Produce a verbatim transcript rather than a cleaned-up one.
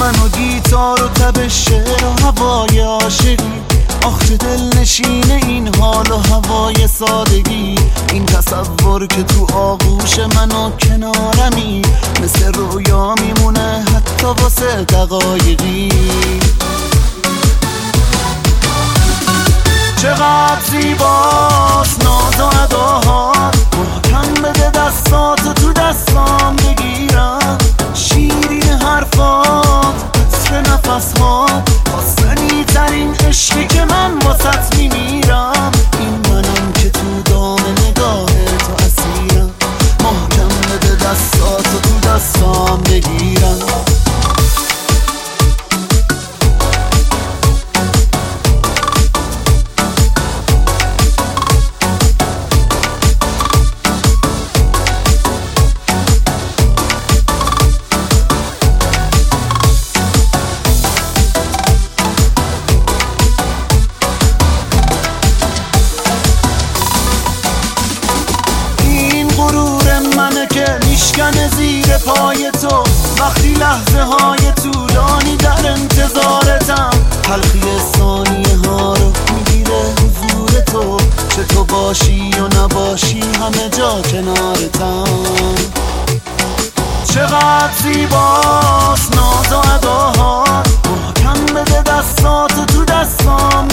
من و گیتار و تب شعر و هوای عاشقی، آخ چه دل نشینه این حال و هوای سادگی. این تصور که تو آغوش من و کنارمی، مثل رویا میمونه حتی واسه دقایقی. چقدر زیباست ناز و اداهات، محکم بده دستاتو تو دستام بگیرم. شیرین حرفات، عطر نفسهات، خواستنی ترین عشقی که من واسط میمیرم. این منم که تو دام نگاه تو اسیرم، محکم بده دستاتو تو دستام بگیرم. منه که میشکنه زیر پای تو، وقتی لحظه های طولانی در انتظارتم. تلخی ثانیه ها رو میگیره حضور تو، چه تو باشی و نباشی همه جا کنارتم. چقدر زیباست ناز و اداهات، محکم بده دستاتو تو دستام